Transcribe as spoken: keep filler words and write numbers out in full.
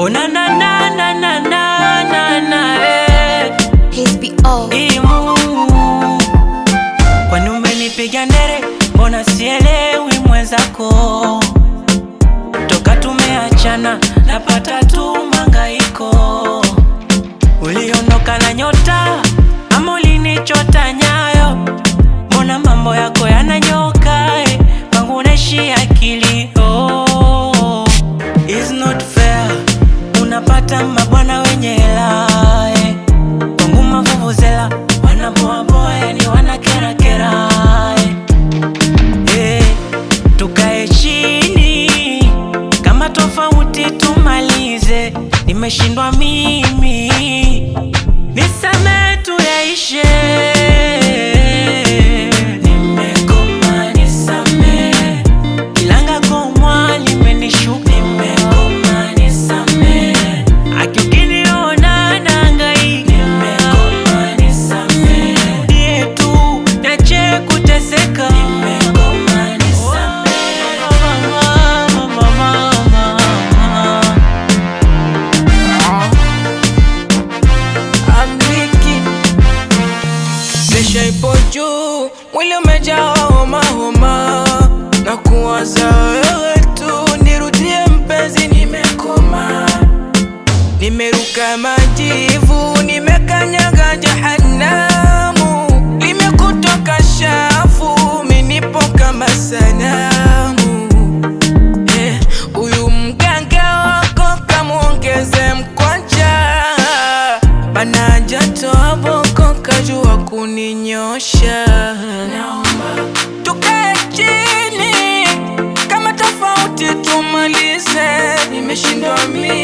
Oh na na na na na na na na eh. H B O Imu kwani umenipiga ndere, mbona sielewi mwenzako? Toka tumeachana napata tu mangaiko. Uliondoka na nyota ama ulinichota nyayo? Mbona mambo yako yananyoka eh? Kwangu naishi akili oh. It's not fair, unapata mabwana wenye hela eh. Kwangu mavuvuzela wanaboa boa yani wanakera kera eh. Eh, tukae chini kama tofauti tumalize. Nimeshindwa mimi, nisame tu yaishe. Nimekoma nisame, ilanga komwa limenishuka. Nimekoma nisame, aki ukiniona nahangaika. Nimekoma nisame, die tu niache kuteseka. Nimekoma nisame, mama, mama, mama. Presha ipo juu, mwili umejaa homa homa, na kuwaza wewe tu, nirudie mpenzi. Nimekoma, nimeruka majivu, nimekanyaga jahanamu, limekutoka shafu, minipo kama sanamu. Eh, uyu mganga wako kamuongeze mkwanja, bana jatoa boko kajua kuninyosha. Tukae chini kama tofauti tumalize. Nimeshindwa mimi